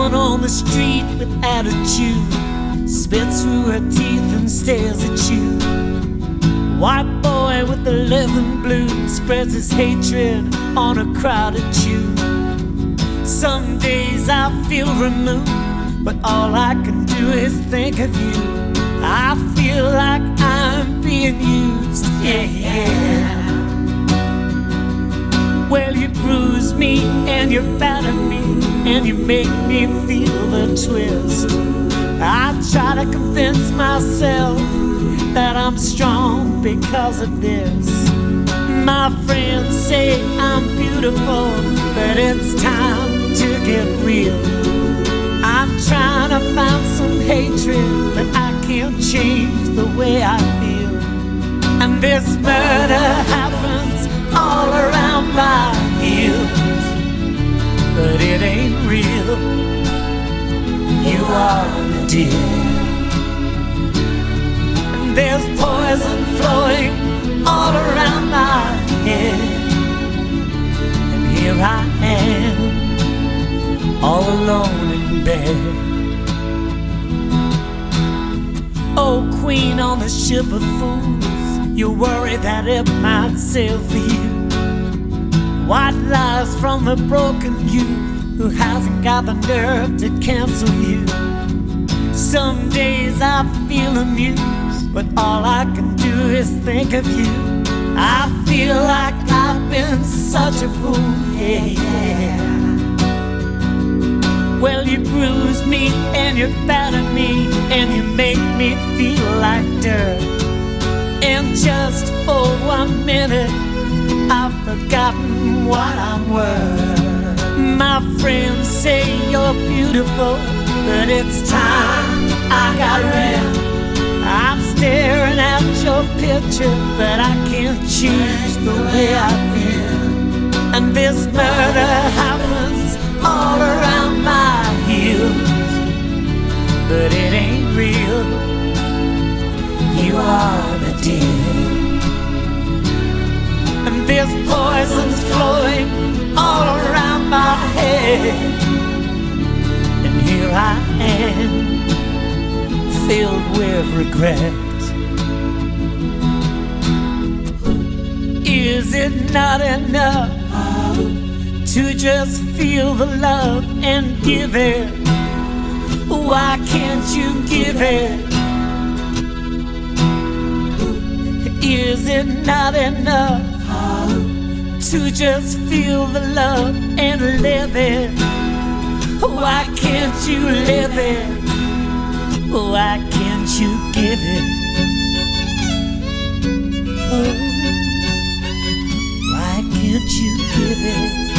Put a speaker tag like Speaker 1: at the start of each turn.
Speaker 1: woman on the street with attitude spits through her teeth and stares at you. White boy with the living blues spreads his hatred on a crowded tube. Some days I feel removed, but all I can do is think of you. I feel like I'm being used, yeah. Well, you bruise me and you batter me and you make me feel the twist. I try to convince myself that I'm strong because of this. My friends say I'm beautiful, but it's time to get real. I'm trying to find some hatred, but I can't change the way I feel. And this murder happens all around my heels, but it ain't real. You are the deal. And there's poison flowing all around my head, and here I am, all alone in bed. Oh, queen on the ship of fools, you worry that it might sail for you. White lies from the broken youth who hasn't got the nerve to cancel you. Some days I feel amused, but all I can do is think of you. I feel like I've been such a fool, yeah. Well, you bruise me and you batter me and you make me feel like dirt. And just for 1 minute I've forgotten what I'm worth. My friends say you're beautiful, but it's time I got rid. I'm staring at your picture, but I can't change the way I feel. And this murder happens all around my heels, but it ain't real. You are the deal. And this poison's flowing all around my head, and here I am, filled with regret. Is it not enough to just feel the love and give it? Why can't you give it? Is it not enough to just feel the love and live it? Why can't you live it? Why can't you give it? Oh, why can't you give it?